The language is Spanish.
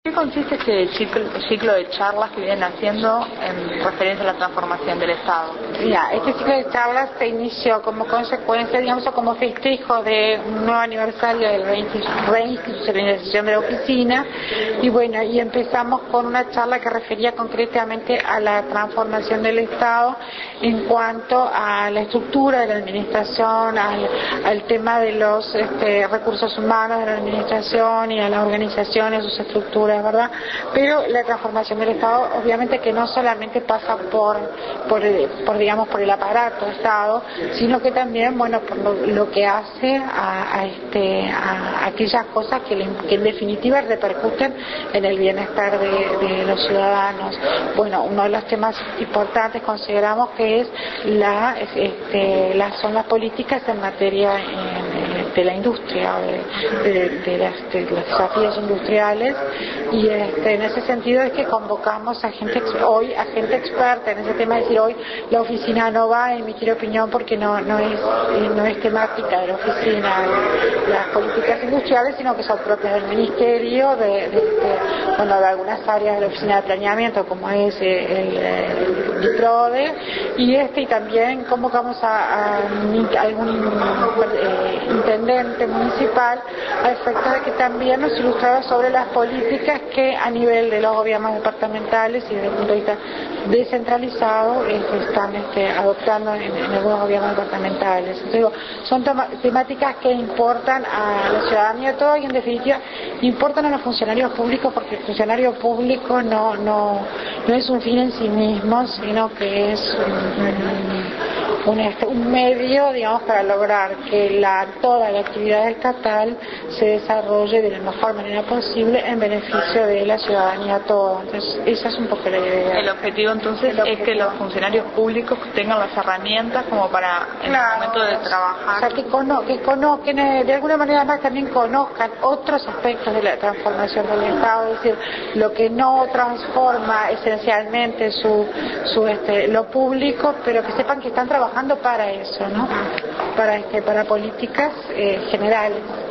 ¿Qué consiste este ciclo de charlas que vienen haciendo en referencia a la transformación del Estado? Mira, este ciclo de charlas se inició como consecuencia, digamos, o como festejo de un nuevo aniversario de la reinstitucionalización de la oficina, y bueno, y empezamos con una charla que refería concretamente a la transformación del Estado en cuanto a la estructura de la administración, al tema de los recursos humanos de la administración y a la organización y sus estructuras, ¿verdad? Pero la transformación del Estado obviamente que no solamente pasa por el aparato Estado, sino que también, bueno, por lo que hace a aquellas cosas que en definitiva repercuten en el bienestar de los ciudadanos. Bueno, uno de los temas importantes consideramos que es son las políticas en materia de la industria, de los desafíos industriales, y en ese sentido es que convocamos a gente experta en ese tema. Es decir, hoy la oficina no va a emitir opinión porque no es temática de la oficina las políticas industriales, sino que son propias del ministerio, de algunas áreas de la oficina de planeamiento, como es el DIPRODE, y también convocamos a algún intendente municipal a efectos de que también nos ilustrara sobre las políticas que a nivel de los gobiernos departamentales y desde el punto de vista descentralizado se están adoptando en algunos gobiernos departamentales. Entonces, son temáticas que importan a la ciudadanía toda, y en definitiva importan a los funcionarios públicos, porque el funcionario público no es un fin en sí mismo, sino que es un medio, digamos, para lograr que toda la actividad estatal se desarrolle de la mejor manera posible en beneficio de la ciudadanía toda. Entonces, esa es un poco la idea. El objetivo entonces es que los funcionarios públicos tengan las herramientas como para, en el momento de trabajar, o sea, que conozcan, de alguna manera más también conozcan otros aspectos de la transformación del Estado, es decir, lo que no transforma esencialmente lo público, pero que sepan que están trabajando para eso, ¿no? Para políticas generales.